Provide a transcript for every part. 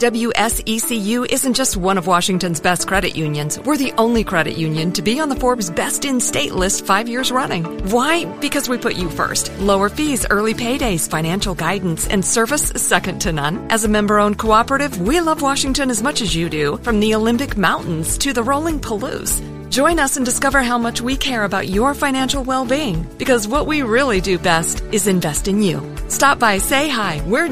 WSECU isn't just one of Washington's best credit unions. We're the only credit union to be on the Forbes Best in State list 5 years running. Why? Because we put you first. Lower fees, early paydays, financial guidance, and service second to none. As a member-owned cooperative, we love Washington as much as you do, from the Olympic Mountains to the rolling Palouse. Join us and discover how much we care about your financial well-being, because what we really do best is invest in you. Stop by, say hi. We're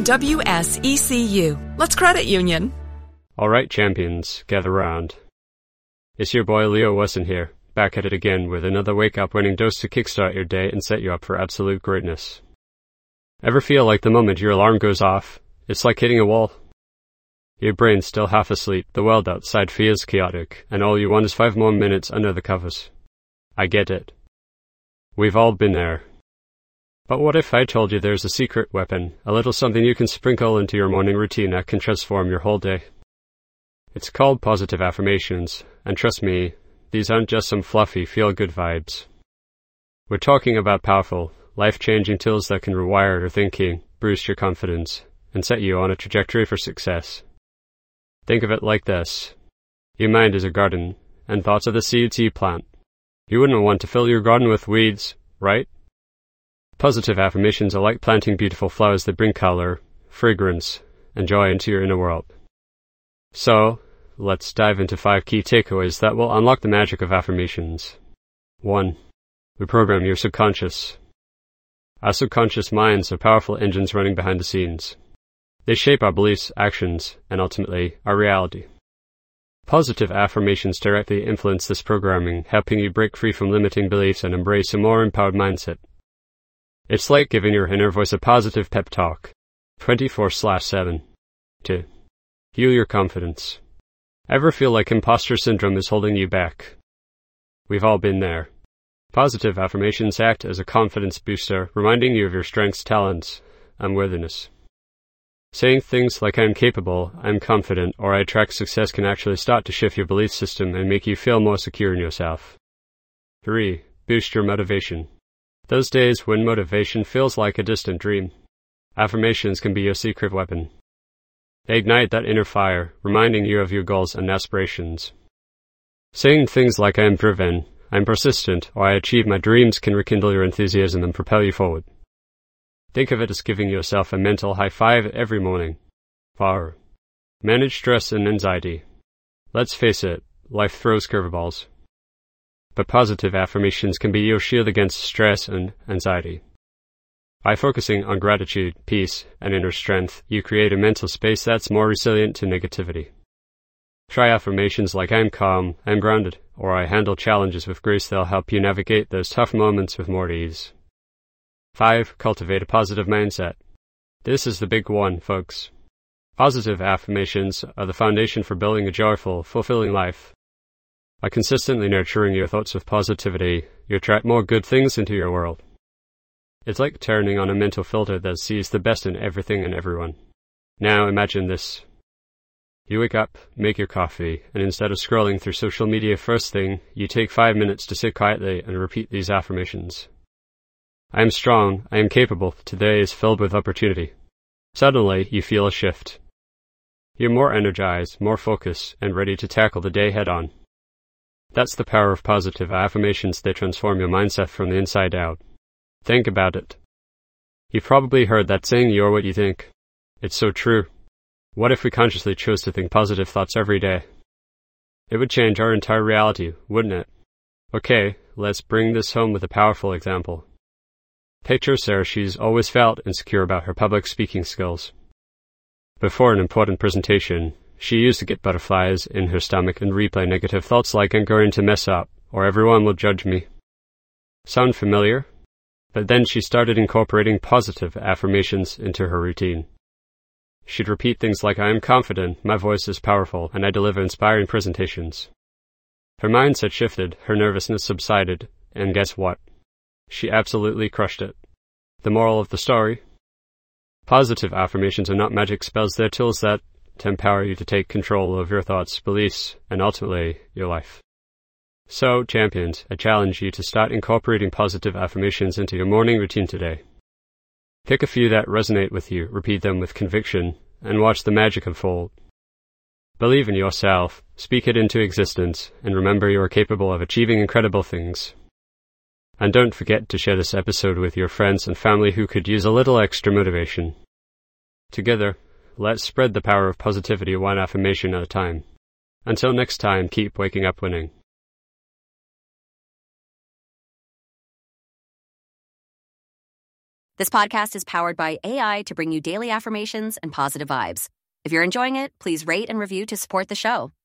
WSECU. Let's credit union. All right, champions, gather round. It's your boy Leo Wesson here, back at it again with another wake-up winning dose to kickstart your day and set you up for absolute greatness. Ever feel like the moment your alarm goes off, it's like hitting a wall? Your brain's still half asleep, the world outside feels chaotic, and all you want is 5 more minutes under the covers. I get it. We've all been there. But what if I told you there's a secret weapon, a little something you can sprinkle into your morning routine that can transform your whole day? It's called positive affirmations, and trust me, these aren't just some fluffy, feel-good vibes. We're talking about powerful, life-changing tools that can rewire your thinking, boost your confidence, and set you on a trajectory for success. Think of it like this. Your mind is a garden, and thoughts are the seeds you plant. You wouldn't want to fill your garden with weeds, right? Positive affirmations are like planting beautiful flowers that bring color, fragrance, and joy into your inner world. So, let's dive into 5 key takeaways that will unlock the magic of affirmations. 1. Reprogram your subconscious. Our subconscious minds are powerful engines running behind the scenes. They shape our beliefs, actions, and ultimately, our reality. Positive affirmations directly influence this programming, helping you break free from limiting beliefs and embrace a more empowered mindset. It's like giving your inner voice a positive pep talk, 24/7, to heal your confidence. Ever feel like imposter syndrome is holding you back? We've all been there. Positive affirmations act as a confidence booster, reminding you of your strengths, talents, and worthiness. Saying things like I'm capable, I'm confident, or I attract success can actually start to shift your belief system and make you feel more secure in yourself. 3. Boost your motivation. Those days when motivation feels like a distant dream, affirmations can be your secret weapon. They ignite that inner fire, reminding you of your goals and aspirations. Saying things like I am driven, I'm persistent, or I achieve my dreams can rekindle your enthusiasm and propel you forward. Think of it as giving yourself a mental high five every morning. 4. Manage stress and anxiety. Let's face it, life throws curveballs. But positive affirmations can be your shield against stress and anxiety. By focusing on gratitude, peace, and inner strength, you create a mental space that's more resilient to negativity. Try affirmations like I'm calm, I'm grounded, or I handle challenges with grace. They'll help you navigate those tough moments with more ease. 5. Cultivate a positive mindset. This is the big one, folks. Positive affirmations are the foundation for building a joyful, fulfilling life. By consistently nurturing your thoughts with positivity, you attract more good things into your world. It's like turning on a mental filter that sees the best in everything and everyone. Now imagine this. You wake up, make your coffee, and instead of scrolling through social media first thing, you take 5 minutes to sit quietly and repeat these affirmations. I am strong, I am capable, today is filled with opportunity. Suddenly, you feel a shift. You're more energized, more focused, and ready to tackle the day head on. That's the power of positive affirmations. They transform your mindset from the inside out. Think about it. You've probably heard that saying, you're what you think. It's so true. What if we consciously chose to think positive thoughts every day? It would change our entire reality, wouldn't it? Okay, let's bring this home with a powerful example. Picture Sarah. She's always felt insecure about her public speaking skills. Before an important presentation, she used to get butterflies in her stomach and replay negative thoughts like I'm going to mess up, or everyone will judge me. Sound familiar? But then she started incorporating positive affirmations into her routine. She'd repeat things like I am confident, my voice is powerful, and I deliver inspiring presentations. Her mindset shifted, her nervousness subsided, and guess what? She absolutely crushed it. The moral of the story? Positive affirmations are not magic spells. They're tools that empower you to take control of your thoughts, beliefs, and ultimately, your life. So, champions, I challenge you to start incorporating positive affirmations into your morning routine today. Pick a few that resonate with you, repeat them with conviction, and watch the magic unfold. Believe in yourself, speak it into existence, and remember you are capable of achieving incredible things. And don't forget to share this episode with your friends and family who could use a little extra motivation. Together, let's spread the power of positivity one affirmation at a time. Until next time, keep waking up winning. This podcast is powered by AI to bring you daily affirmations and positive vibes. If you're enjoying it, please rate and review to support the show.